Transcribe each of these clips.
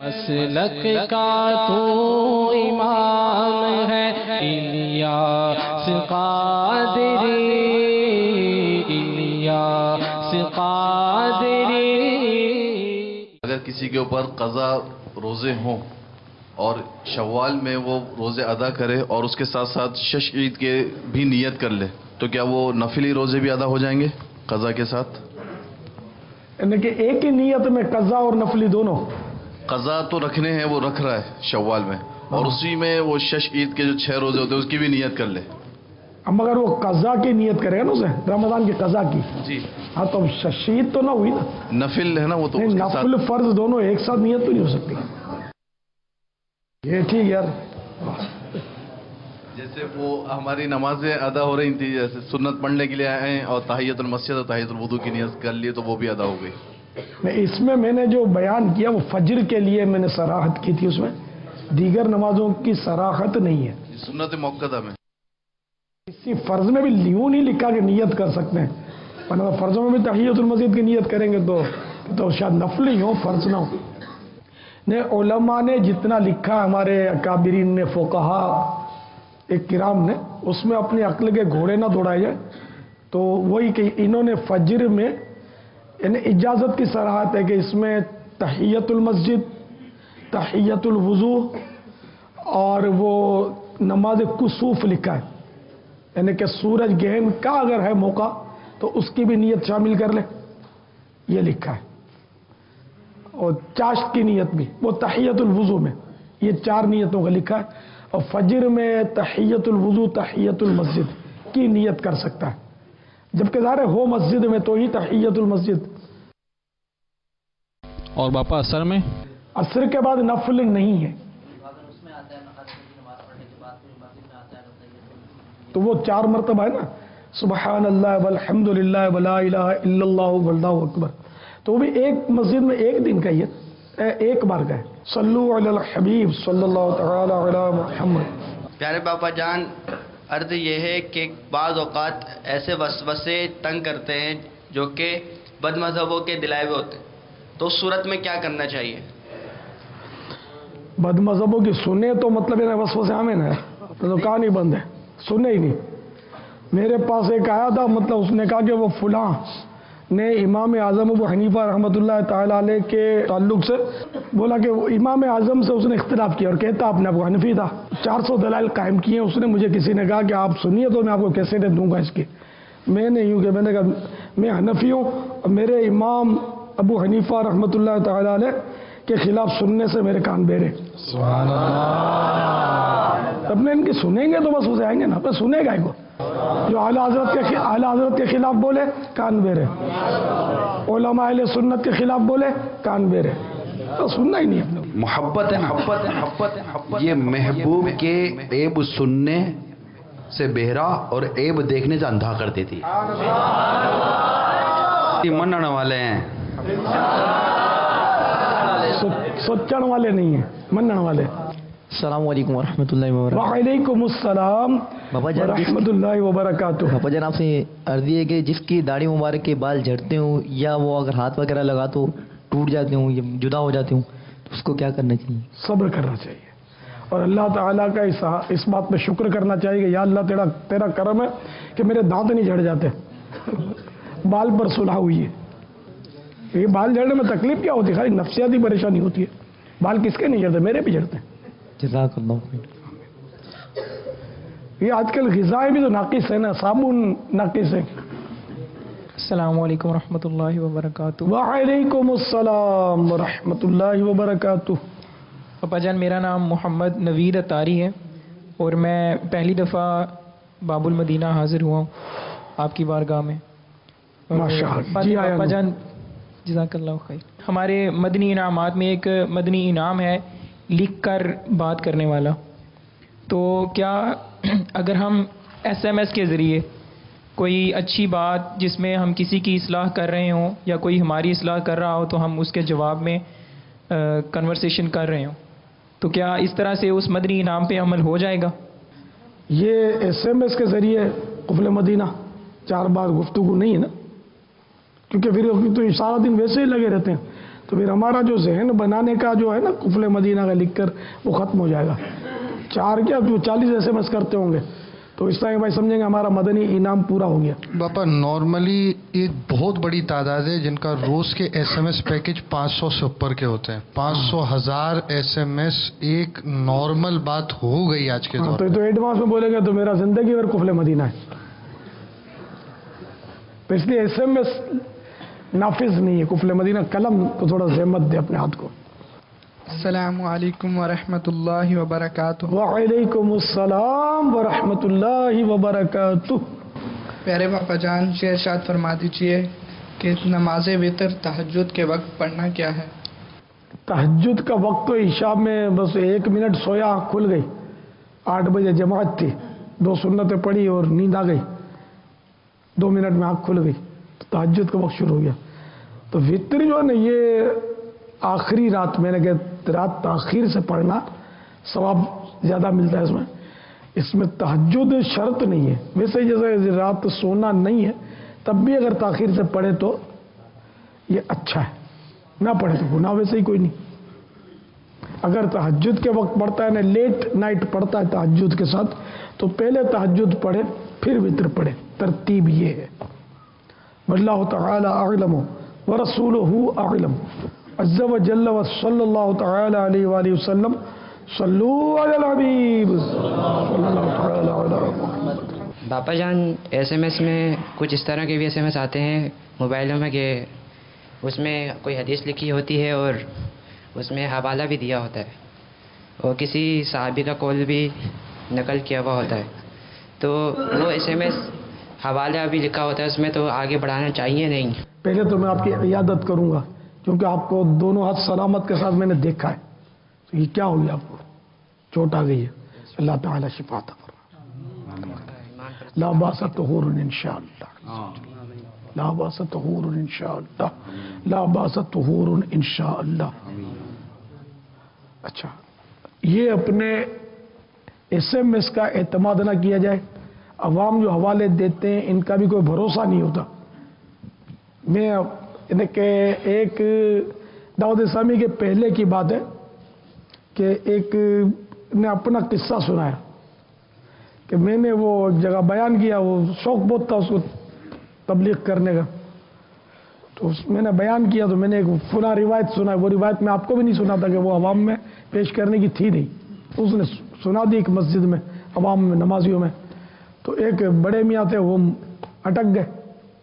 مسلک کا تو امام ہے الیاس قادری، الیاس قادری۔ اگر کسی کے اوپر قضا روزے ہوں اور شوال میں وہ روزے ادا کرے اور اس کے ساتھ ساتھ شش عید کے بھی نیت کر لے تو کیا وہ نفلی روزے بھی ادا ہو جائیں گے قضا کے ساتھ؟ یعنی کہ ایک ہی نیت میں قضا اور نفلی دونوں؟ قضا تو رکھنے ہیں، وہ رکھ رہا ہے شوال میں، اور اسی میں وہ شش عید کے جو 6 روزے ہوتے ہیں اس کی بھی نیت کر لے۔ اب مگر وہ قضا کی نیت کرے گا نا اسے، رمضان کی قضا کی، جی ہاں تو ششید تو نہ ہوئی نا، نفل ہے نا وہ تو نہیں، اس کے ساتھ۔ نفل فرض دونوں ایک ساتھ نیت تو نہیں ہو سکتی۔ یہ ٹھیک یار، جیسے وہ ہماری نمازیں ادا ہو رہی تھی، جیسے سنت پڑھنے کے لیے آئے ہیں اور تحیت المسجد اور تحیت الوضو کی نیت کر لی تو وہ بھی ادا ہو گئی۔ اس میں نے جو بیان کیا وہ فجر کے لیے میں نے صراحت کی تھی، اس میں دیگر نمازوں کی صراحت نہیں ہے۔ سنت موقدہ میں کسی فرض میں بھی لیوں نہیں لکھا کہ نیت کر سکتے ہیں، ورنہ فرضوں میں بھی تحیت المسجد کی نیت کریں گے تو شاید نفل ہی ہو، فرض نہ ہو۔ نے علماء نے جتنا لکھا، ہمارے اکابرین نے، فقہا کرام نے، اس میں اپنی عقل کے گھوڑے نہ دوڑائے جائے، تو وہی کہ انہوں نے فجر میں یعنی اجازت کی صراحت ہے کہ اس میں تحیت المسجد، تحیت الوضو اور وہ نماز کسوف لکھا ہے، یعنی کہ سورج گہن کا اگر ہے موقع تو اس کی بھی نیت شامل کر لے، یہ لکھا ہے۔ اور چاشت کی نیت بھی وہ تحیت الوضو میں، یہ 4 نیتوں کا لکھا ہے، اور فجر میں تحیت الوضو تحیت المسجد کی نیت کر سکتا ہے، جبکہ ظاہر ہو مسجد میں تو ہی تحیت المسجد۔ اور باپا اثر میں عصر کے بعد نفل نہیں ہے، تو وہ 4 مرتبہ ہے نا، سبحان اللہ والحمد للہ ولا الہ الا اللہ واللہ اکبر، تو وہ بھی ایک مسجد میں ایک دن کا ہی ہے، ایک بار کا ہے۔ صلو علی الحبیب صلی اللہ تعالی علی محمد۔ پیارے باپا جان، عرض یہ ہے کہ بعض اوقات ایسے وسوسے تنگ کرتے ہیں جو کہ بد مذہبوں کے دلائے ہوئے ہوتے ہیں، تو اس صورت میں کیا کرنا چاہیے؟ بد مذہبوں کی سنے تو مطلب ہے وسوسے ہمیں نا، تو کہاں نہیں بند ہے، سنے ہی نہیں۔ میرے پاس ایک آیا تھا، مطلب اس نے کہا کہ وہ فلاں نے امام اعظم ابو حنیفہ رحمۃ اللہ تعالی علیہ کے تعلق سے بولا کہ وہ امام اعظم سے اس نے اختلاف کیا، اور کہتا اپنے ابو حنفی تھا، 400 دلائل قائم کیے ہیں۔ اس نے مجھے کسی نے کہا کہ آپ سنیے تو میں آپ کو کیسے دوں گا اس کی، میں نے یوں کہ میں نے کہا میں حنفی ہوں، اور میرے امام ابو حنیفہ رحمۃ اللہ تعالی علیہ کے خلاف سننے سے میرے کان بہرے۔ سبحان اللہ۔ تب نے ان کی سنیں گے تو بس اسے آئیں گے نا، پھر سنے گا کو جو اعلیٰ حضرت کے خلاف بولے کان بہرے، علماء اہل سنت کے خلاف بولے کان بہرے، تو سننا ہی نہیں اپنے۔ محبت ہے، یہ محبوب کے عیب سننے سے بہرا اور عیب دیکھنے سے اندھا کرتی تھی۔ مننے والے ہیں، سوچن والے نہیں ہیں، منن والے۔ السلام علیکم ورحمۃ اللہ وبرکاتہ۔ وعلیکم السلام بابا جان ورحمۃ اللہ وبرکاتہ۔ بابا جان آپ سے عرض ہے کہ جس کی داڑھی مبارک کے بال جھڑتے ہوں یا وہ اگر ہاتھ وغیرہ لگا تو ٹوٹ جاتے ہوں یا جدا ہو جاتے ہوں تو اس کو کیا کرنا چاہیے؟ صبر کرنا چاہیے، اور اللہ تعالیٰ کا اس بات پہ شکر کرنا چاہیے کہ یا اللہ تیرا کرم ہے کہ میرے دانت نہیں جھڑ جاتے، بال پر صلح ہوئی ہے۔ یہ بال جھڑنے میں تکلیف کیا ہوتی ہے؟ خالی نفسیاتی پریشانی ہوتی ہے، بال کس کے نہیں جھڑتے؟ میرے بھی جھڑتے ہیں۔ جزاک اللہ خیر۔ یہ آج کل غذائیں بھی تو ناقص ہے نا، صابن ناقص ہے۔ السلام علیکم ورحمۃ اللہ وبرکاتہ۔ وعلیکم السلام ورحمۃ اللہ وبرکاتہ۔ پاپا جان میرا نام محمد نوید اتاری ہے اور میں پہلی دفعہ باب المدینہ حاضر ہوا ہوں آپ کی بارگاہ میں۔ ماشاءاللہ جی پاپا جان جزاک اللہ خیر۔ ہمارے مدنی انعامات میں ایک مدنی انعام ہے لکھ کر بات کرنے والا، تو کیا اگر ہم SMS کے ذریعے کوئی اچھی بات جس میں ہم کسی کی اصلاح کر رہے ہوں یا کوئی ہماری اصلاح کر رہا ہو تو ہم اس کے جواب میں کنورسیشن کر رہے ہوں، تو کیا اس طرح سے اس مدنی انعام پہ عمل ہو جائے گا؟ یہ SMS کے ذریعے قفل مدینہ 4 بار گفتگو نہیں ہے نا، کیونکہ پھر تو سارا دن ویسے ہی لگے رہتے ہیں، تو پھر ہمارا جو ذہن بنانے کا جو ہے نا قفل مدینہ کا لکھ کر وہ ختم ہو جائے گا. 4 کیا 40 SMS کرتے ہوں گے تو اس طرح بھائی سمجھیں گے ہمارا مدنی انعام پورا ہو گیا. باپا نارملی ایک بہت بڑی تعداد ہے جن کا روز کے SMS پیکج 500 سے اوپر کے ہوتے ہیں. 500 1000 SMS ایک نارمل بات ہو گئی آج کے دور تو ایڈوانس میں بولے گا تو میرا زندگی بھر قفل مدینہ ہے. تو اس لیے SMS نافذ نہیں ہے. قفل مدینہ قلم کو تھوڑا زحمت دے اپنے ہاتھ کو. السلام علیکم ورحمۃ اللہ وبرکاتہ. وعلیکم السلام ورحمۃ اللہ وبرکاتہ. پیارے باپا جان ارشاد فرما دیجیے کہ نماز وتر تہجد کے وقت پڑھنا کیا ہے؟ تہجد کا وقت تو عشاء میں بس 1 منٹ سویا آنکھ کھل گئی. 8 بجے جماعت تھی, 2 سنتیں پڑھی اور نیند آ گئی. 2 منٹ میں آنکھ کھل گئی تو تہجد کا وقت شروع ہو گیا. تو وتر جو ہے نا یہ آخری رات میں نے کہ رات تاخیر سے پڑھنا ثواب زیادہ ملتا ہے. اس میں تہجد شرط نہیں ہے. ویسے جیسے رات سونا نہیں ہے تب بھی اگر تاخیر سے پڑھے تو یہ اچھا ہے, نہ پڑھے تو گناہ ویسے ہی کوئی نہیں. اگر تہجد کے وقت پڑھتا ہے نا لیٹ نائٹ پڑھتا ہے تہجد کے ساتھ تو پہلے تہجد پڑھے پھر وتر پڑھے. ترتیب یہ ہے. واللہ تعالی اعلم ورسولہ اعلم عز وجل وصلی اللہ تعالی علیہ وآلہ وسلم. صلوا علی الحبیب صلی اللہ تعالی علی محمد. باپا جان SMS میں کچھ اس طرح کے بھی SMS آتے ہیں موبائلوں میں کہ اس میں کوئی حدیث لکھی ہوتی ہے اور اس میں حوالہ بھی دیا ہوتا ہے اور کسی صحابی کا قول بھی نقل کیا ہوا ہوتا ہے. تو وہ SMS حوالہ بھی لکھا ہوتا ہے اس میں, تو آگے بڑھانا چاہیے نہیں؟ پہلے تو میں آپ کی عیادت کروں گا کیونکہ آپ کو دونوں ہاتھ سلامت کے ساتھ میں نے دیکھا ہے. تو یہ کیا ہو گیا, آپ کو چوٹ آ گئی ہے. اللہ تعالی شفا عطا فرمائے. لا باس طہور انشاءاللہ, لا باس طہور انشاءاللہ, لا باس طہور انشاءاللہ. اچھا, یہ اپنے SMS کا اعتماد نہ کیا جائے. عوام جو حوالے دیتے ہیں ان کا بھی کوئی بھروسہ نہیں ہوتا. میں کہ ایک دعوت اسلامی کے پہلے کی بات ہے کہ ایک نے اپنا قصہ سنایا کہ میں نے وہ ایک جگہ بیان کیا. وہ شوق بہت تھا اس کو تبلیغ کرنے کا, تو میں نے بیان کیا تو میں نے ایک فلاں روایت سنا. وہ روایت میں آپ کو بھی نہیں سنا تھا کہ وہ عوام میں پیش کرنے کی تھی نہیں. اس نے سنا دی ایک مسجد میں عوام میں نمازیوں میں. تو ایک بڑے میاں تھے وہ اٹک گئے.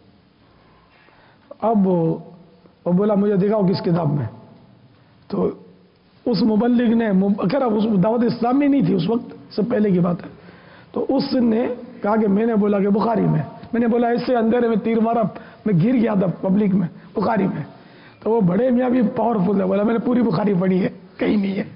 اب وہ بولا مجھے دکھاؤ کس کتاب میں. تو اس مبلغ نے خیر اس دعوت اسلامی نہیں تھی اس وقت, سب پہلے کی بات ہے. تو اس نے کہا کہ میں نے بولا کہ بخاری میں. میں نے بولا ایسے اندھیرے میں تیر مارا, میں گر گیا تھا پبلک میں, بخاری میں. تو وہ بڑے میاں بھی پاورفل ہے, بولا میں نے پوری بخاری پڑھی ہے, کہیں نہیں ہے.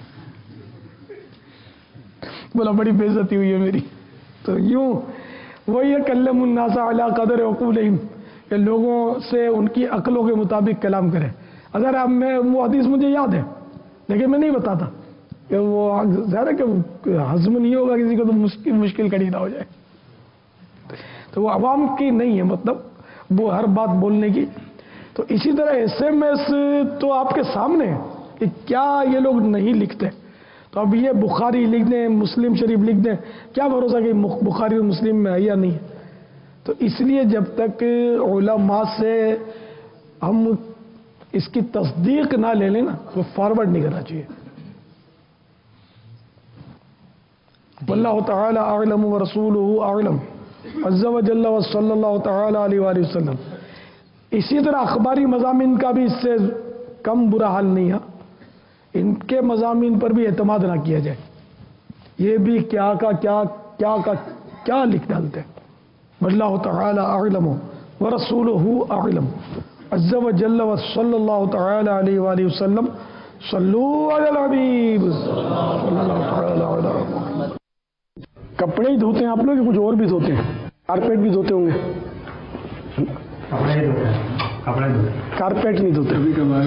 بولا بڑی بے عزتی ہوئی ہے میری. تو یوں وہی ہے کلم الناس علی قدر عقولہم, کہ لوگوں سے ان کی عقلوں کے مطابق کلام کرے. اگر اب میں وہ حدیث مجھے یاد ہے لیکن میں نہیں بتاتا کہ وہ زیادہ کہ ہضم نہیں ہوگا کسی کو تو مشکل کڑی نہ ہو جائے. تو وہ عوام کی نہیں ہے مطلب وہ ہر بات بولنے کی. تو اسی طرح SMS تو آپ کے سامنے ہے کہ کیا یہ لوگ نہیں لکھتے. تو اب یہ بخاری لکھ دیں, مسلم شریف لکھ دیں, کیا بھروسہ کہ بخاری اور مسلم میں ہے یا نہیں. تو اس لیے جب تک علماء سے ہم اس کی تصدیق نہ لے لیں نا تو فارورڈ نہیں کرنا چاہیے. واللہ تعالی اعلم ورسولہ اعلم عز وجل وصلی اللہ تعالی علیہ وآلہ وسلم. اسی طرح اخباری مضامین کا بھی اس سے کم برا حال نہیں ہے. ان کے مضامین پر بھی اعتماد نہ کیا جائے. یہ بھی کیا کیا لکھ ڈالتے ہیں. واللہ تعالی اعلم ورسولہ اعلم عز وجل وصلی اللہ تعالی علیہ وآلہ وسلم. صلوا علی الحبیب صلی اللہ تعالی علی محمد. کپڑے ہی دھوتے ہیں آپ لوگ, کچھ اور بھی دھوتے ہیں؟ کارپیٹ بھی دھوتے ہوں گے. کارپیٹ نہیں دھوتے,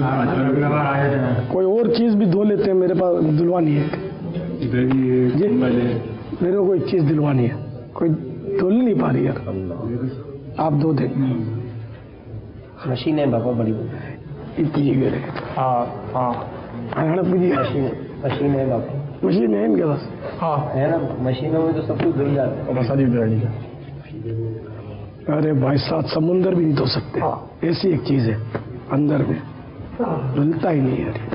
کوئی اور چیز بھی دھو لیتے ہیں. میرے پاس دلوانی ہے جی, میرے کو کوئی چیز دلوانی ہے, کوئی دھل نہیں پا رہی یار, آپ دھو دیں. مشین ہے بابا بڑی. پوجی کرے ہاں ہاں پوجی مشین ہے باپو مشین ہے ان کے پاس ہاں ہے نا مشینوں میں تو سب کچھ دھل جاتا ہے مساجد بگڑنے کا ارے بھائی ساتھ سمندر بھی نہیں دھو سکتے ایسی ایک چیز ہے اندر میں دھلتا ہی نہیں ہے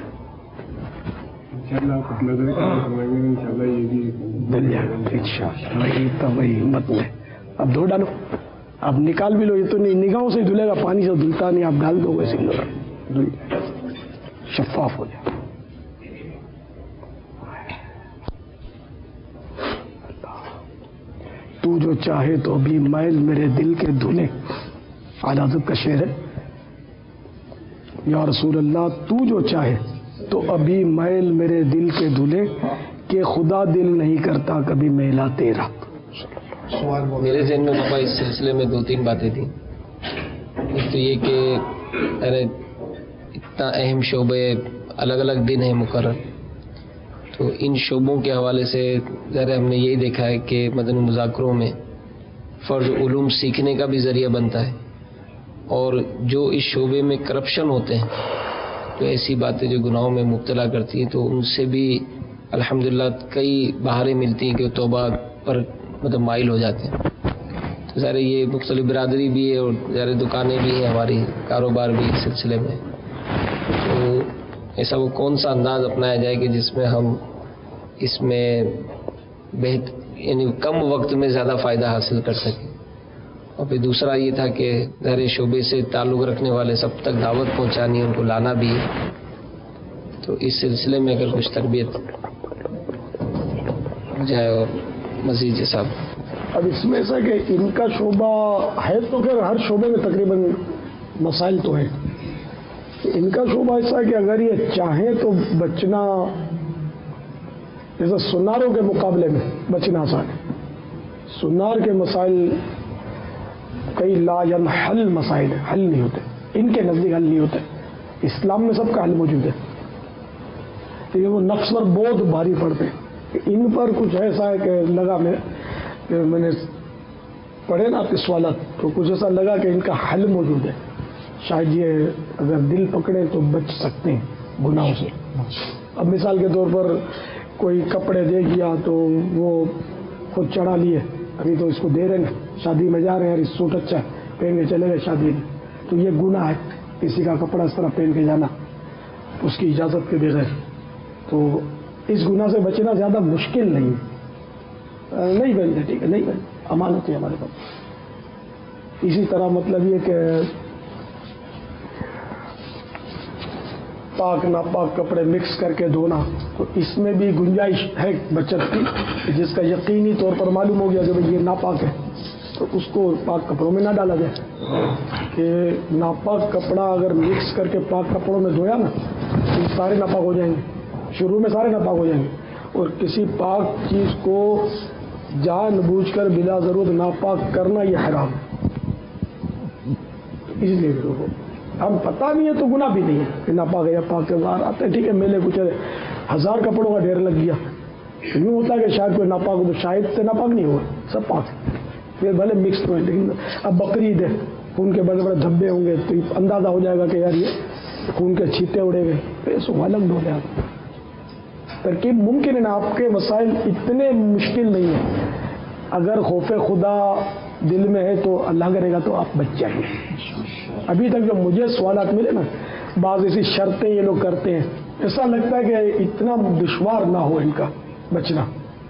دل جائے گا انشاءاللہ وہی تو وہی ہمت میں اب دھو ڈالو اب نکال بھی لو یہ تو نہیں نگاہوں سے دھلے گا پانی سے دھلتا نہیں آپ ڈال دو ویسے دھل شفاف ہو جائے تو جو چاہے تو ابھی میل میرے دل کے دھلے اعلی حضرت کا شعر ہے یا رسول اللہ تو جو چاہے تو ابھی میل میرے دل کے دھلے کہ خدا دل نہیں کرتا کبھی میلا تیرا. میرے ذہن میں پاپا اس سلسلے میں 2-3 باتیں تھیں. ایک تو یہ کہ ارے اتنا اہم شعبے الگ الگ دن ہیں مقرر، تو ان شعبوں کے حوالے سے ذرا ہم نے یہی دیکھا ہے کہ مدنی مذاکروں میں فرض علوم سیکھنے کا بھی ذریعہ بنتا ہے، اور جو اس شعبے میں کرپشن ہوتے ہیں تو ایسی باتیں جو گناہوں میں مبتلا کرتی ہیں تو ان سے بھی الحمدللہ کئی بہاریں ملتی ہیں کہ وہ توبہ پر مطلب مائل ہو جاتے ہیں. تو ظاہر یہ مختلف برادری بھی ہے اور ظاہر دکانیں بھی ہیں، ہماری کاروبار بھی اس سلسلے میں. تو ایسا وہ کون سا انداز اپنایا جائے کہ جس میں ہم اس میں یعنی کم وقت میں زیادہ فائدہ حاصل کر سکیں. اور پھر دوسرا یہ تھا کہ ظاہر شعبے سے تعلق رکھنے والے سب تک دعوت پہنچانی، ان کو لانا بھی ہے. تو اس سلسلے میں اگر کچھ تربیت ہو جائے اور مزید صاحب. اب اس میں ایسا کہ ان کا شعبہ ہے تو خیر ہر شعبے میں تقریباً مسائل تو ہیں. ان کا شعبہ ایسا ہے کہ اگر یہ چاہیں تو بچنا جیسے سناروں کے مقابلے میں بچنا آسان ہے. سنار کے مسائل کئی لا ينحل مسائل ہیں، حل نہیں ہوتے، ان کے نزدیک حل نہیں ہوتے. اسلام میں سب کا حل موجود ہے، لیکن وہ نفس پر بہت بھاری پڑتے ہیں. ان پر کچھ ایسا ہے کہ لگا میں نے پڑھے نا آپ کے سوالات تو کچھ ایسا لگا کہ ان کا حل موجود ہے. شاید یہ اگر دل پکڑے تو بچ سکتے ہیں گناہوں سے. اب مثال کے طور پر کوئی کپڑے دے گیا تو وہ خود چڑھا لیے، ابھی تو اس کو دے رہے ہیں، شادی میں جا رہے ہیں، اس سوٹ اچھا پہن کے چلے گئے شادی میں، تو یہ گناہ ہے کسی کا کپڑا اس طرح پہن کے جانا اس کی اجازت کے بغیر. تو اس گناہ سے بچنا زیادہ مشکل نہیں بنتے. ٹھیک ہے، نہیں بنتے، امانت ہے ہمارے پاس. اسی طرح مطلب یہ کہ پاک ناپاک کپڑے مکس کر کے دھونا، تو اس میں بھی گنجائش ہے بچت کی. جس کا یقینی طور پر معلوم ہو گیا کہ یہ ناپاک ہے تو اس کو پاک کپڑوں میں نہ ڈالا جائے. کہ ناپاک کپڑا اگر مکس کر کے پاک کپڑوں میں دھویا نا تو سارے ناپاک ہو جائیں گے، شروع میں سارے ناپاک ہو جائیں گے. اور کسی پاک چیز کو جان بوجھ کر بلا ضرورت ناپاک کرنا یہ حرام ہے. اس لیے ہم پتہ نہیں ہے تو گناہ بھی نہیں ہے کہ ناپاک ہے یا پاک کے باہر آتے ہیں. ٹھیک ہے، میلے کچھ 1000 کپڑوں کا ڈھیر لگ گیا، یوں ہوتا ہے کہ شاید کوئی ناپاک ہو تو شاید سے ناپاک نہیں ہوگا، سب پاک ہے. پھر بھلے مکس ہوئے، لیکن اب بقرعید ہے، خون کے بڑے بڑے دھبے ہوں گے تو اندازہ ہو جائے گا کہ یار یہ خون کے چھیٹے اڑے گئے، پھر اس کو الگ دھو لیں. ترکیب ممکن ہے نا. آپ کے مسائل اتنے مشکل نہیں ہیں. اگر خوف خدا دل میں ہے تو اللہ کرے گا تو آپ بچ جائیں گے. ابھی تک جو مجھے سوالات ملے نا، بعض ایسی شرطیں یہ لوگ کرتے ہیں، ایسا لگتا ہے کہ اتنا دشوار نہ ہو ان کا بچنا.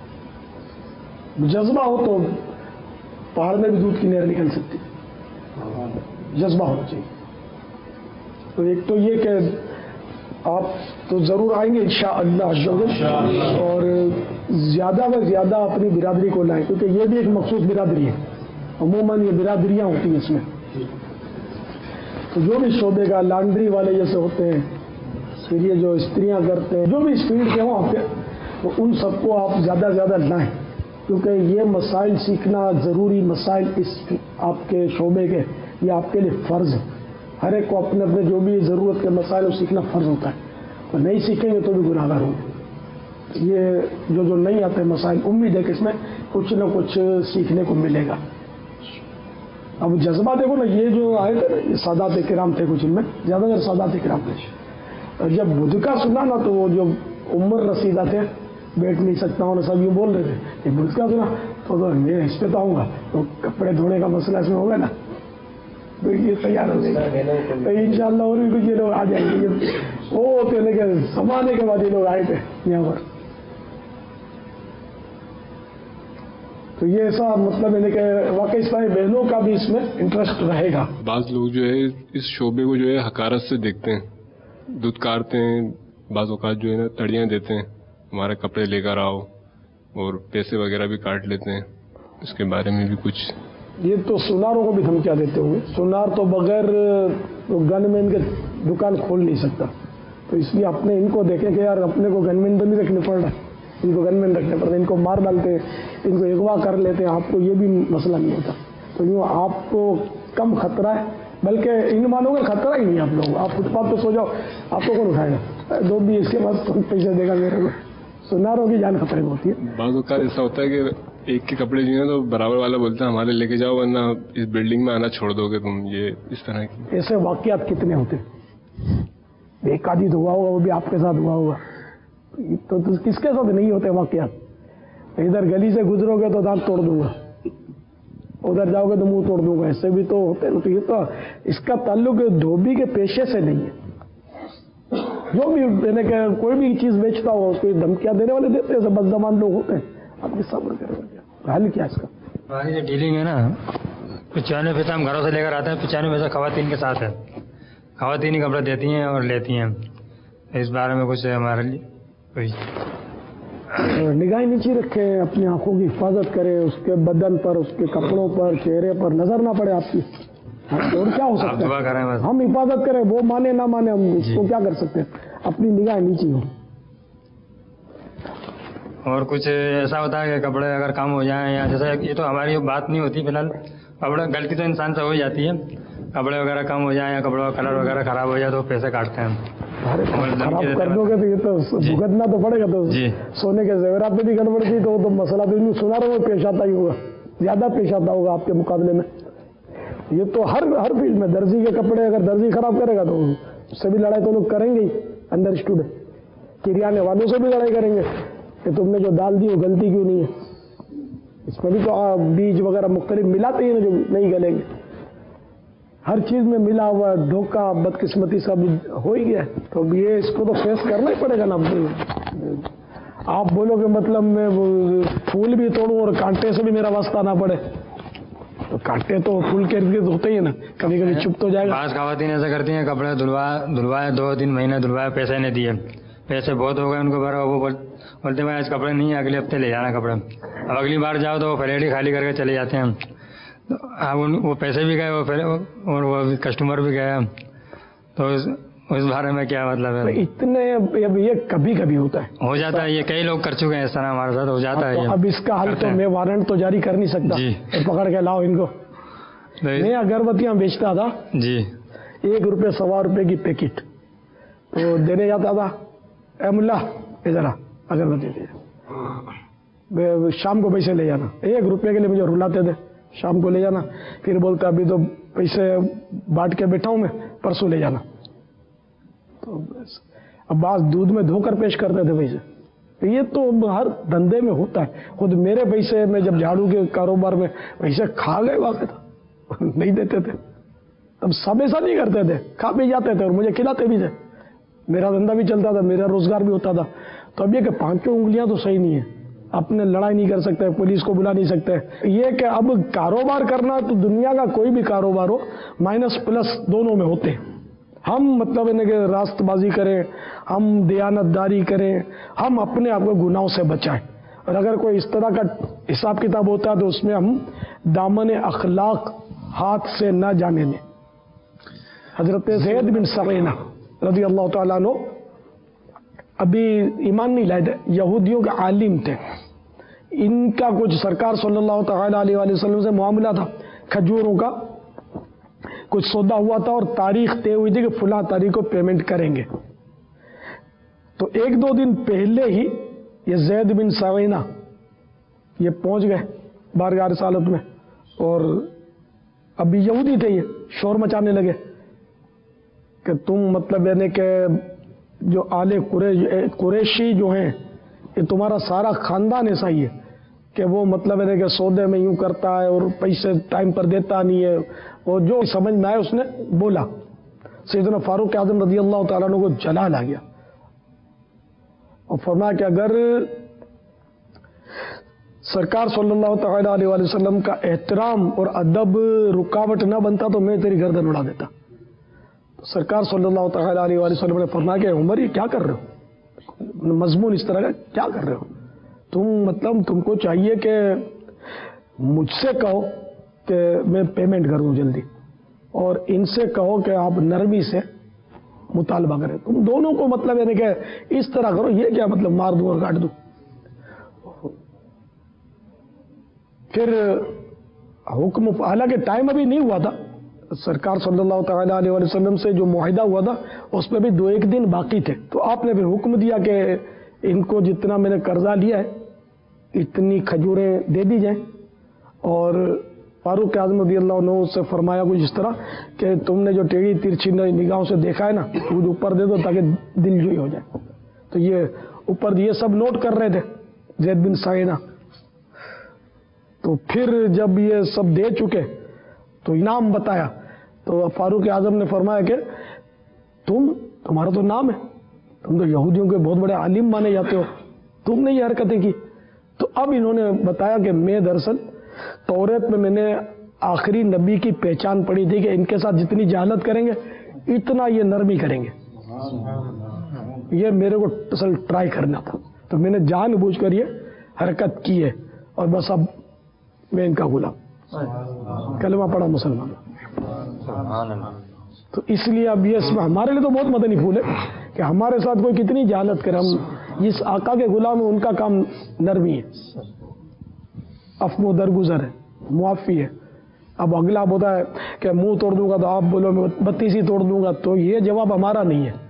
جذبہ ہو تو پہاڑ میں بھی دودھ کی نہر نکل سکتی، جذبہ ہونا چاہیے. تو ایک تو یہ کہ آپ تو ضرور آئیں گے انشاءاللہ اور زیادہ و زیادہ اپنی برادری کو لائیں، کیونکہ یہ بھی ایک مخصوص برادری ہے. عموماً یہ برادریاں ہوتی ہیں اس میں. تو جو بھی شعبے کا لانڈری والے جیسے ہوتے ہیں، پھر یہ جو استریاں کرتے ہیں، جو بھی اس فیلڈ کے ہوں آپ کے، تو ان سب کو آپ زیادہ سے زیادہ لائیں، کیونکہ یہ مسائل سیکھنا ضروری مسائل اس آپ کے شعبے کے یہ آپ کے لیے فرض ہے. ہر ایک کو اپنے اپنے جو بھی ضرورت کے مسائل وہ سیکھنا فرض ہوتا ہے. اور نہیں سیکھیں گے تو بھی گناہ گار ہوں گے. یہ جو نہیں آتے مسائل، امید ہے کہ اس میں کچھ نہ کچھ سیکھنے کو ملے گا. اب جذبہ دیکھو نا، یہ جو آئے تھے نا یہ سادات کرام تھے، کچھ ان میں زیادہ تر سادات کرام تھے. جب بدھ کا سنا نا تو وہ جو عمر رسیدہ تھے، بیٹھ نہیں سکتا ہوں، سب یہ بول رہے تھے. یہ بدھ کا سنا تو میں اس پہ تو آؤں گا، تو کپڑے دھونے کا مسئلہ اس میں ہوگا نا، تو یہ تیار ہو گئے. تو انشاءاللہ اور بھی کچھ یہ لوگ آ جائیں گے. وہ ہوتے لیکن زمانے کے بعد یہ لوگ آئے تھے یہاں پر. تو یہ ایسا مطلب ہے کہ واقعی اسلامی بہنوں کا بھی اس میں انٹرسٹ رہے گا. بعض لوگ جو ہے اس شعبے کو جو ہے حقارت سے دیکھتے ہیں، دودھ کارتے ہیں، بعض اوقات جو ہے نا تڑیاں دیتے ہیں، ہمارے کپڑے لے کر آؤ، اور پیسے وغیرہ بھی کاٹ لیتے ہیں. اس کے بارے میں بھی کچھ. یہ تو سوناروں کو بھی دھمکیاں دیتے ہوئے. سونار تو بغیر گن مین کے دکان کھول نہیں سکتا، تو اس لیے اپنے ان کو دیکھیں کہ یار اپنے کو گن مین تو نہیں رکھنے پڑ رہا، ان کو گن مین رکھنے پڑتے ہیں، ان کو مار ڈالتے ہیں، ان کو اغوا کر لیتے ہیں. آپ کو یہ بھی مسئلہ نہیں ہوتا، تو یوں آپ کو کم خطرہ ہے، بلکہ ان مانوں کا خطرہ ہی نہیں. آپ لوگ آپ فٹ پاتھ پہ سو جاؤ، آپ کو کون اٹھائے گا؟ دو بھی اس کے بعد پیسے دے گا میرے کو. سوناروں کی جان خطرے میں ہوتی ہے. بعض اوقات ایسا ہوتا ہے کہ ایک کے کپڑے جو ہیں تو برابر والا بولتا ہے ہمارے لے کے جاؤ ورنہ اس بلڈنگ میں آنا چھوڑ دو گے تم. یہ اس طرح کی ایسے واقعات کتنے ہوتے ہیں. ایک آدھی ہوا ہوگا، وہ بھی آپ کے ساتھ ہوا ہوگا. تو کس کے ساتھ نہیں ہوتے واقعات؟ ادھر گلی سے گزرو گے تو دانت توڑ دوں گا، ادھر جاؤ گے تو منہ توڑ دوں گا. ایسے بھی تو ہوتے ہیں. تو یہ تو اس کا تعلق دھوبی کے پیشے سے نہیں ہے. جو بھی دینے کے کوئی بھی چیز بیچتا ہو اس کو دھمکیاں دینے والے دیتے ہیں. بد زبان لوگ ہوتے ہیں. آپ کی صبر کریں. حل کیا اس کا؟ ہماری جو ڈیلنگ ہے نا، 95% ہم گھروں سے لے کر آتے ہیں، 95% خواتین کے ساتھ ہے. خواتین ہی کپڑے دیتی ہیں اور لیتی ہیں. اس بارے میں کچھ ہمارے لیے کوئی نگاہ نیچی رکھیں، اپنی آنکھوں کی حفاظت کریں، اس کے بدن پر، اس کے کپڑوں پر، چہرے پر نظر نہ پڑے آپ کی. اور کیا ہو سکتا ہے؟ ہم حفاظت کریں، وہ مانے نہ مانے، ہم اس کو کیا کر سکتے ہیں؟ اپنی نگاہ نیچی ہو. اور کچھ ایسا ہوتا ہے کہ کپڑے اگر کم ہو جائیں، یا جیسا یہ تو ہماری بات نہیں ہوتی فی الحال، کپڑے غلطی تو انسان سے ہو جاتی ہے. کپڑے وغیرہ کم ہو جائیں یا کپڑوں کا کلر وغیرہ خراب ہو جائے تو پیسے کاٹتے ہیں. خراب کر دو گے تو یہ تو بھگتنا تو پڑے گا. تو سونے کے زیورات میں بھی گڑبڑ کی تو مسئلہ تو سوناروں میں پیش آتا ہی ہوگا، زیادہ پیش آتا ہوگا آپ کے مقابلے میں. یہ تو ہر فیلڈ میں. درزی کے کپڑے اگر درزی خراب کرے گا تو اس سے بھی لڑائی تو لوگ کریں گے ہی. انڈرسٹوڈ ہے. کریانے والوں سے بھی لڑائی کریں گے کہ تم نے جو ڈال دی وہ غلطی کیوں نہیں ہے. اس میں بھی تو بیج وغیرہ مختلف ملاتے ہیں جو نہیں گلیں گے. ہر چیز میں ملا ہوا دھوکہ بدقسمتی سب ہو ہی گیا. تو یہ اس کو تو فیس کرنا ہی پڑے گا نا. آپ بولو کہ مطلب میں پھول بھی توڑوں اور کانٹے سے بھی میرا واسطہ نہ پڑے، تو کانٹے تو پھول کے ارد گرد ہوتے ہی نا، کبھی کبھی چپ تو جائے گا. بعض خواتین ایسا کرتی ہیں، کپڑے دھلوائے 2-3 مہینے دھلوائے، پیسے نہیں دیے، پیسے بہت ہو گئے ان کو بھرا. وہ بولتے ہیں آج کپڑے نہیں، اگلے ہفتے لے جانا کپڑے. اب اگلی بار جاؤ تو وہ فلیٹ ہی خالی کر کے چلے جاتے ہیں. اب وہ پیسے بھی گئے اور وہ کسٹمر بھی گئے. تو اس بارے میں کیا مطلب ہے؟ اتنے یہ کبھی کبھی ہوتا ہے، ہو جاتا ہے. یہ کئی لوگ کر چکے ہیں اس طرح، ہمارے ساتھ ہو جاتا ہے. اب اس کا حل تو میں وارنٹ تو جاری کر نہیں سکتا پکڑ کے لاؤ ان کو. میں اگربتیاں بیچتا تھا جی، 1 روپے 1.25 روپے کی پیکٹ، تو دینے جاتا تھا. اے ملا ذرا اگربتی دے، شام کو پیسے لے جانا. 1 روپے کے لیے مجھے رلاتے تھے. شام کو لے جانا، پھر بولتا ابھی تو پیسے بانٹ کے بیٹھا ہوں میں، پرسوں لے جانا. تو اب بعض دودھ میں دھو کر پیش کرتے تھے پیسے. یہ تو ہر دھندے میں ہوتا ہے. خود میرے پیسے میں جب جھاڑو کے کاروبار میں پیسے کھا گئے واقع تھا، نہیں دیتے تھے. تب سب ایسا نہیں کرتے تھے، کھا بھی جاتے تھے اور مجھے کھلاتے بھی تھے. میرا دھندا بھی چلتا تھا، میرا روزگار بھی ہوتا تھا. تو اب یہ کہ 5 انگلیاں تو صحیح نہیں ہے. اپنے لڑائی نہیں کر سکتے، پولیس کو بلا نہیں سکتے. یہ کہ اب کاروبار کرنا تو دنیا کا کوئی بھی کاروبار ہو، مائنس پلس دونوں میں ہوتے ہیں. ہم مطلب ہے کہ راست بازی کریں، ہم دیانت داری کریں، ہم اپنے آپ کو گناہوں سے بچائیں. اور اگر کوئی اس طرح کا حساب کتاب ہوتا ہے تو اس میں ہم دامن اخلاق ہاتھ سے نہ جانے دیں. حضرت زید بن سغینہ رضی اللہ تعالیٰ عنہ ابھی ایمان نہیں لائے تھے، یہودیوں کے عالم تھے. ان کا کچھ سرکار صلی اللہ تعالیٰ علیہ وسلم سے معاملہ تھا، کھجوروں کا کچھ سودا ہوا تھا اور تاریخ طے ہوئی تھی کہ فلاں تاریخ کو پیمنٹ کریں گے. تو 1-2 دن پہلے ہی یہ زید بن سغینہ یہ پہنچ گئے بارگاہ رسالت میں اور अभी यहूदी थे, ये शोर मचाने लगे कि तुम मतलब यानी कि जो आले कुरैशी जो हैं, ये तुम्हारा सारा खानदान ऐसा ही है कि वो मतलब यानी कि सौदे में यूं करता है और पैसे टाइम पर देता नहीं है, और जो समझ में आया उसने बोला। सैयदना फारूक आज़म रज़ी अल्लाह तआला अन्हु को जलाल आ गया और फरमाया कि अगर सरकार सल्लल्लाहु तआला अलैहि वसल्लम का एहतराम और अदब रुकावट न बनता तो मैं तेरी गर्दन उड़ा देता। तो सरकार सल्लल्लाहु तआला अलैहि वसल्लम ने फरमाया कि उमर ये क्या कर रहे हो, मजमून इस तरह का क्या कर रहे हो तुम, मतलब तुमको चाहिए कि मुझसे कहो कि मैं पेमेंट कर दूं जल्दी, और इनसे कहो कि आप नरमी से मुतालबा करें। तुम दोनों को मतलब यानी कि इस तरह करो, ये क्या मतलब मार दूं और काट दूं। फिर हुक्म, हालांकि टाइम अभी नहीं हुआ था, सरकार सल्लल्लाहु तआला अलैहि वसल्लम से जो मुआहिदा हुआ था उस पर भी 2-1 दिन बाकी थे। तो आपने फिर हुक्म दिया कि इनको जितना मैंने कर्जा लिया है इतनी खजूरें दे दी जाएं, और फारूक आज़म रज़ी अल्लाह अन्हु से फरमाया कुछ इस तरह कि तुमने जो टेढ़ी तिरछी निगाहों से देखा है ना, कुछ ऊपर दे दो ताकि दिल जुई हो जाए। तो ये ऊपर ये सब नोट कर रहे थे ज़ैद बिन साइना। तो फिर जब ये सब दे चुके तो इनाम बताया, तो फारूक आज़म ने फरमाया कि तुम्हारा तो नाम है, तुम तो यहूदियों के बहुत बड़े आलिम माने जाते हो, तुमने ये हरकतें की। तो अब इन्होंने बताया कि मैं दरअसल तौरात में मैंने आखिरी नबी की पहचान पड़ी थी कि इनके साथ जितनी जहालत करेंगे इतना ये नरमी करेंगे, ये मेरे को असल ट्राई करना था, तो मैंने जानबूझकर ये हरकत की है, और बस अब मैं इनका गुलाम, कलमा पढ़ा मुसलमान। तो इसलिए अब ये हमारे लिए तो बहुत मदनी फूल है कि हमारे साथ कोई कितनी जहालत करे, हम जिस आका के गुलाम है उनका काम नरमी है, अफ़्व दरगुजर है, मुआफ़ी है। अब अगला होता है कि मुंह तोड़ दूंगा तो आप बोलो मैं बत्तीस ही तोड़ दूंगा, तो ये जवाब हमारा नहीं है,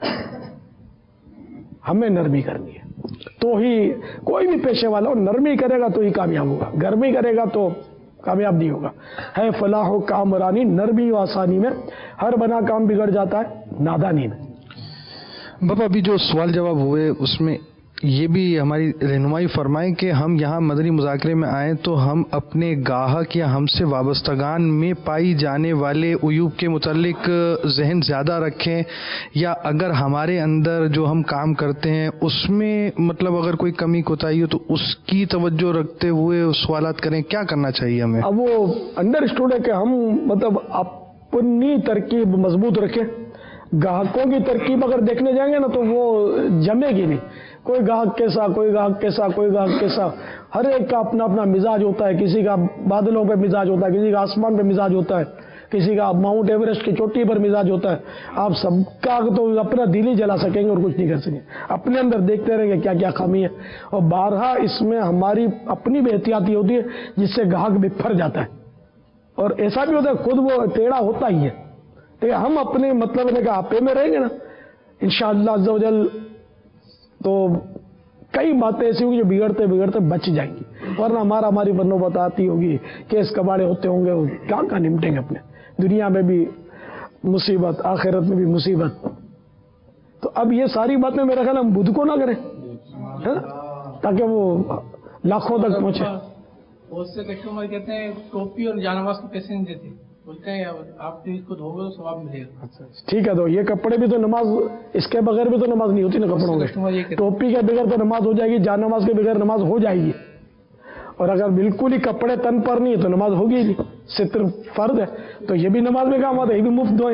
हमें नरमी करनी है। तो ही कोई भी पेशे वाला हो नरमी करेगा तो ही कामयाब होगा, गर्मी करेगा तो कामयाब नहीं होगा। है फलाह कामरानी, नरमी व आसानी में हर बना काम बिगड़ जाता है नादानी में। बाबा अभी जो सवाल जवाब हुए उसमें ये भी हमारी रहनुमाई फरमाएं कि हम यहाँ मदनी मुज़ाकरे में आए तो हम अपने गाहक या हमसे वाबस्तगान में पाई जाने वाले उयूब के मुतालिक जहन ज़्यादा रखें, या अगर हमारे अंदर जो हम काम करते हैं उसमें मतलब अगर कोई कमी कोताही हो तो उसकी तवज्जो रखते हुए सवालात करें, क्या करना चाहिए हमें? अब वो अंडरस्टूड है कि हम मतलब अपनी तरकीब मजबूत रखें, ग्राहकों की तरकीब अगर देखने जाएंगे ना तो वो जमेगी नहीं। कोई ग्राहक कैसा, कोई ग्राहक कैसा, कोई ग्राहक कैसा, हर एक का अपना अपना मिजाज होता है। किसी का बादलों पे मिजाज होता है, किसी का आसमान पे मिजाज होता है, किसी का माउंट एवरेस्ट की चोटी पर मिजाज होता है। आप सबका तो अपना दिल ही जला सकेंगे और कुछ नहीं कर सकेंगे। अपने अंदर देखते रहेंगे क्या क्या खामी है, और बारहा इसमें हमारी अपनी भी एहतियाती होती है जिससे ग्राहक बिफर जाता है, और ऐसा भी होता है खुद वो टेढ़ा होता ही है। तो हम अपने मतलब ने आपे में रहेंगे ना इंशाअल्लाह अज़्ज़ व जल, तो कई बातें ऐसी होंगी जो बिगड़ते बिगड़ते बच जाएंगी, वरना हमारी बनोबत आती होगी, केस कबाड़े होते होंगे, क्या क्या निपटेंगे अपने, दुनिया में भी मुसीबत, आखिरत में भी मुसीबत। तो अब ये सारी बातें मेरा ख्याल हम बुध को ना करें, है ना, ताकि वो लाखों तक पहुंचे। बहुत से कस्टमर कहते हैं टोपी और जानमाज के पैसे नहीं देते, बोलते हैं आप इसको धोगे तो सवाब मिलेगा। अच्छा ठीक है, तो ये कपड़े भी तो नमाज, इसके बगैर भी तो नमाज नहीं होती ना कपड़ों में। टोपी के बगैर तो नमाज हो जाएगी, जान नमाज के बगैर नमाज हो जाएगी, और अगर बिल्कुल ही कपड़े तन पर नहीं है तो नमाज होगी ही नहीं। सित्र फर्द है तो ये भी नमाज में काम आता है, ये भी मुफ्त धोए,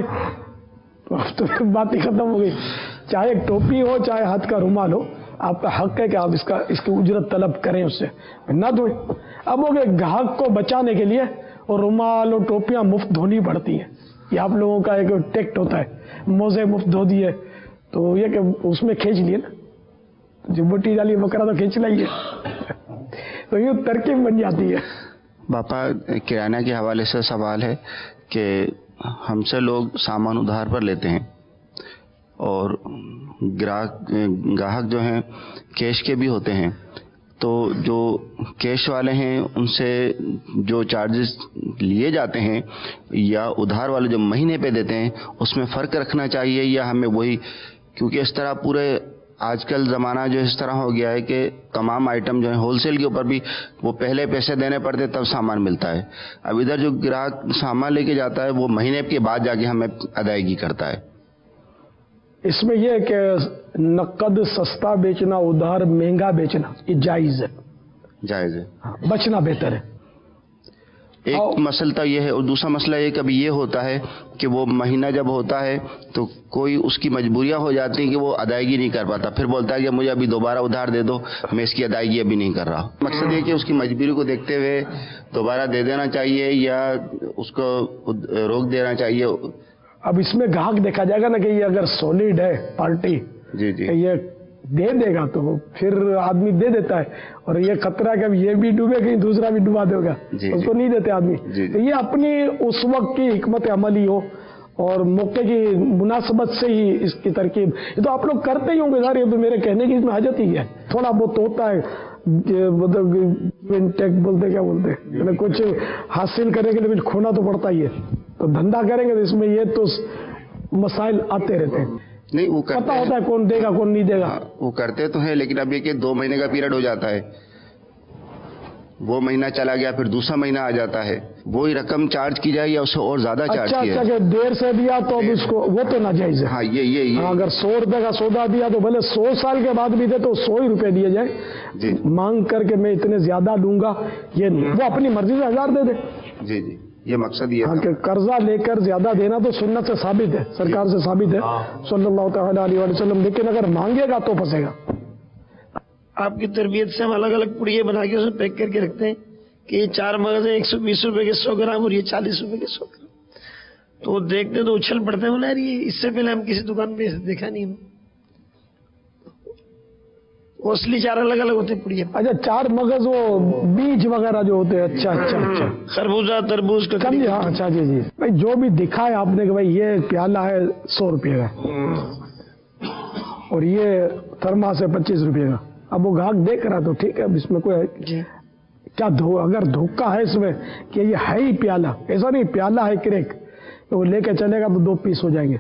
तो बात ही खत्म हो गई। चाहे टोपी हो चाहे हाथ का रुमाल हो, आपका हक है कि आप इसकी उजरत तलब करें, उससे ना धोए। अब हो गए ग्राहक को बचाने के लिए और रुमाल और टोपियां मुफ्त धोनी पड़ती हैं, ये आप लोगों का एक टेक्ट होता है, मोजे मुफ्त धो दिए तो ये कि उसमें खींच लिए ना, जो बट्टी डाली बकरा तो खींच लाइए, तो ये तरकीब बन जाती है। बापा किराना के हवाले से सवाल है कि हमसे लोग सामान उधार पर लेते हैं और ग्राहक जो हैं कैश के भी होते हैं, تو جو کیش والے ہیں ان سے جو چارجز لیے جاتے ہیں یا ادھار والے جو مہینے پہ دیتے ہیں اس میں فرق رکھنا چاہیے یا ہمیں وہی، کیونکہ اس طرح پورے آج کل زمانہ جو اس طرح ہو گیا ہے کہ تمام آئٹم جو ہیں ہول سیل کے اوپر بھی وہ پہلے پیسے دینے پڑتے تب سامان ملتا ہے. اب ادھر جو گراہک سامان لے کے جاتا ہے وہ مہینے کے بعد جا کے ہمیں ادائیگی کرتا ہے. اس میں یہ ہے کہ نقد سستا بیچنا، ادھار مہنگا بیچنا یہ جائز ہے، جائز ہے، بچنا بہتر ہے. ایک مسئلہ یہ ہے، اور دوسرا مسئلہ یہ کبھی یہ ہوتا ہے کہ وہ مہینہ جب ہوتا ہے تو کوئی اس کی مجبوریاں ہو جاتی ہیں کہ وہ ادائیگی نہیں کر پاتا، پھر بولتا ہے کہ مجھے ابھی دوبارہ ادھار دے دو، میں اس کی ادائیگی ابھی نہیں کر رہا. مقصد یہ کہ اس کی مجبوری کو دیکھتے ہوئے دوبارہ دے دینا چاہیے یا اس کو روک دینا چاہیے. اب اس میں گاہک دیکھا جائے گا نا کہ یہ اگر سولڈ ہے پارٹی، جی جی، یہ دے دے گا تو پھر آدمی دے دیتا ہے، اور یہ خطرہ کہ یہ بھی ڈوبے کہیں دوسرا بھی ڈوبا دے گا، اس کو نہیں دیتے آدمی. تو یہ اپنی اس وقت کی حکمت عملی ہو اور موقع کی مناسبت سے ہی اس کی ترکیب. یہ تو آپ لوگ کرتے ہی ہوں گے سر، یہ تو میرے کہنے کی اس میں حاجت ہی ہے. تھوڑا بہت ہوتا ہے بولتے کیا بولتے، کچھ حاصل کرنے کے لیے کچھ کھونا تو پڑتا ہی ہے. تو دھندا کریں گے تو اس میں یہ تو مسائل آتے رہتے ہیں. نہیں وہ پتہ ہوتا ہے کون دے گا کون نہیں دے گا. وہ کرتے تو ہیں، لیکن اب یہ کہ 2 مہینے کا پیریڈ ہو جاتا ہے، وہ مہینہ چلا گیا پھر دوسرا مہینہ آ جاتا ہے، وہی رقم چارج کی جائے یا اسے اور زیادہ چارج کی جائے. اچھا کہ دیر سے دیا تو اب اس کو وہ تو ناجائز ہے. ہاں یہ اگر 100 روپے کا سودا دیا تو بھلے 100 سال کے بعد بھی دے تو 100 ہی روپے دیے جائیں. مانگ کر کے میں اتنے زیادہ لوں گا یہ نہیں، وہ اپنی مرضی سے 1000 دے دے. جی جی، یہ مقصد یہ ہے کہ قرضہ لے کر زیادہ دینا تو سنت سے ثابت ہے، سرکار سے ثابت ہے صلی اللہ تعالی علیہ وسلم. لیکن اگر مانگے گا تو پھنسے گا. آپ کی تربیت سے ہم الگ الگ پڑیے بنا کے اس میں پیک کر کے رکھتے ہیں کہ یہ 4 مغز ہیں 120 روپے کے 100 گرام اور یہ 40 روپے کے 100 گرام. تو وہ دیکھتے تو اچھل پڑتے ہیں، یار یہ اس سے پہلے ہم کسی دکان پہ دیکھا نہیں. وہ اصلی 4 الگ الگ ہوتے پڑیے. اچھا 4 مغز وہ بیج وغیرہ جو ہوتے ہیں. اچھا خربوزہ تربوز کا. ہاں اچھا جی بھائی، جو بھی دکھائے آپ نے کہ بھائی یہ پیالہ ہے 100 روپے کا اور یہ تھرماس ہے 25 روپے کا. اب وہ گاہک دیکھ رہا تو ٹھیک ہے، اب اس میں کوئی کیا اگر دھوکہ ہے اس میں کہ یہ ہے ہی پیالہ، ایسا نہیں پیالہ ہے کریک تو وہ لے کے چلے گا تو 2 پیس ہو جائیں گے.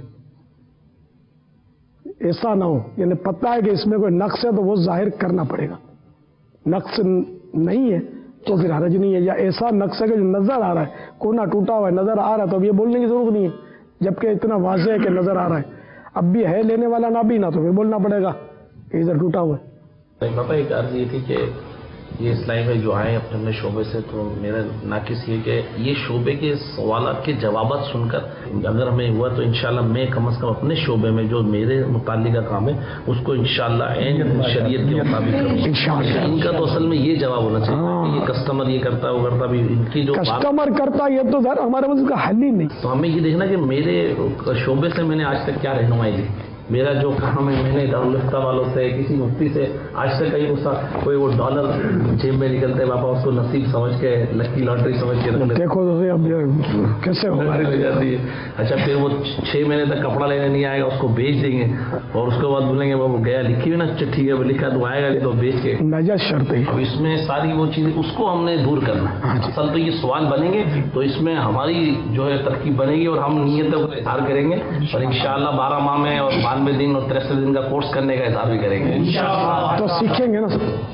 ایسا نہ ہو، یعنی پتہ ہے کہ اس میں کوئی نقص ہے تو وہ ظاہر کرنا پڑے گا. نقص نہیں ہے تو پھر حرج نہیں ہے، یا ایسا نقص ہے کہ جو نظر آ رہا ہے، کونا ٹوٹا ہوا ہے نظر آ رہا ہے تو اب یہ بولنے کی ضرورت نہیں ہے، جبکہ اتنا واضح ہے کہ نظر آ رہا ہے. اب بھی ہے لینے والا نہ بھی نہ تو پھر بولنا پڑے گا کہ ادھر ٹوٹا ہوا ہے. پاپا ایک عرض یہ تھی کہ یہ اسلامی بھائی جو آئے اپنے شعبے سے، تو میرا ناقص یہ کہ یہ شعبے کے سوالات کے جوابات سن کر اگر ہمیں ہوا تو انشاءاللہ میں کم از کم اپنے شعبے میں جو میرے متعلقہ کام ہے اس کو انشاءاللہ عین شریعت کے مطابق کروں. ان کا تو اصل میں یہ جواب ہونا چاہیے، یہ کسٹمر یہ کرتا ہے وہ کرتا بھی، ان کی جو کسٹمر کرتا یہ تو سر ہمارے پاس کا حل ہی نہیں. تو ہمیں یہ دیکھنا کہ میرے شعبے سے میں نے آج تک کیا رہنمائی دی. میرا جو کام ہے میں نے دارالفتہ والوں سے کسی مفتی سے آج تک کہیں کوئی وہ ڈالر جیب میں نکلتے پاپا اس کو نصیب سمجھ کے لکی لاٹری سمجھ کے دیکھو اب کیسے ہو جاتی ہے. اچھا پھر وہ 6 مہینے تک کپڑا لینے نہیں آئے گا، اس کو بیچ دیں گے اور اس کے بعد بولیں گے وہ گیا لکھی ہوئی نا چٹھی ہے لکھا تو آئے گا نہیں تو بیچ کے ناجائز شرط ہے. اب اس میں ساری وہ چیزیں اس کو ہم نے دور کرنا ہے. اصل تو یہ سوال بنیں گے تو اس میں ہماری جو ہے ترکیب بنے گی اور ہم نیتوں کا اظہار کریں گے اور انشاءاللہ 12 ماہ میں اور 92 دن اور 63 دن کا کورس کرنے کا اظہار بھی کریں گے تو سیکھیں گے نا.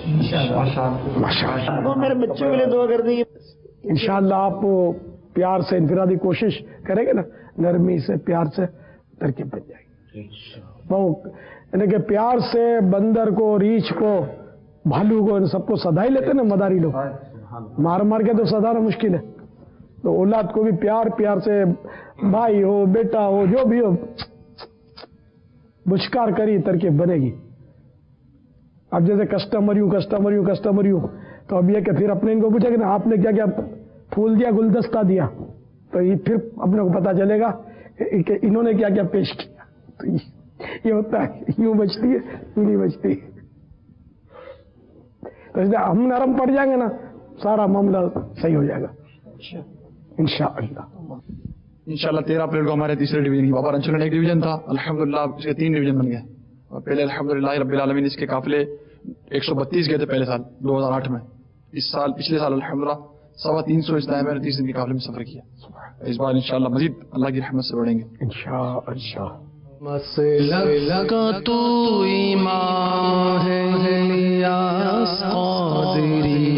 وہ میرے بچوں کے لیے دعا کر دیجیے. انشاءاللہ آپ پیار سے انفرادی کوشش کریں گے نا، نرمی سے پیار سے ترکیب بن جائے گی. یعنی کہ پیار سے بندر کو، ریچھ کو، بھالو کو، ان سب کو سدا ہی لیتے نا مداری لوگ، مار مار کے تو سدانا مشکل ہے. تو اولاد کو بھی پیار سے، بھائی ہو بیٹا ہو جو بھی ہو بچکار کری ترکیب بنے گی. اب جیسے کسٹمر یوں تو اب یہ کہ پھر اپنے ان کو پوچھے کہ نا آپ نے کیا کیا پھول دیا، گلدستہ دیا، تو یہ پھر اپنے کو پتا چلے گا کہ انہوں نے کیا کیا پیش کیا. تو یہ ہوتا ہے، یوں بچتی ہے یوں نہیں بچتی. تو اس لیے ہم نرم پڑ جائیں گے نا سارا معاملہ صحیح ہو جائے گا انشاءاللہ. انشاءاللہ 13 اپریل کو ہمارے تیسرے ڈویژن کی بابا رنچولن ایک ڈویژن تھا، الحمدللہ اس کے 3 ڈویژن بن گئے. اور پہلے الحمدللہ رب العالمین اس کے قافلے 132 गए थे पहले साल 2008 में। इस साल पिछले साल अल्हम्दुलिल्लाह 350 इस दायरे में 30 दिन के काफिले में सफर किया। इस बार इंशाअल्लाह मजीद अल्लाह की रहमत से बढ़ेंगे इंशाअल्लाह। मसलक का तू इमाम है इलियास क़ादरी,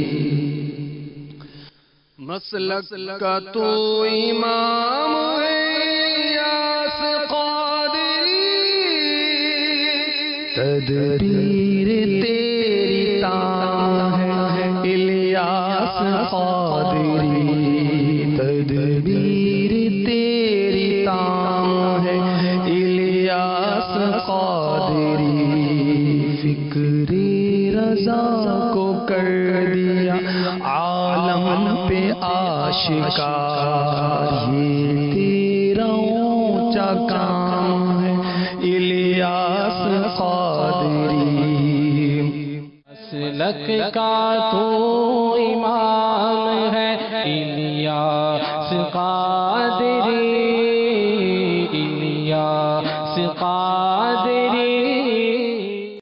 मसलक का तू इमाम है इलियास क़ादरी, तदबीर तेरी तान है इलियास क़ादरी, तदबीर तेरी तान है इलियास क़ादरी, फिक्रे रज़ा को कर दिया आलम पे आशिकार, ये तेरा ऊंचा काम है इलियास क़ादरी। मसलक का तू इमाम है इलियास क़ादरी,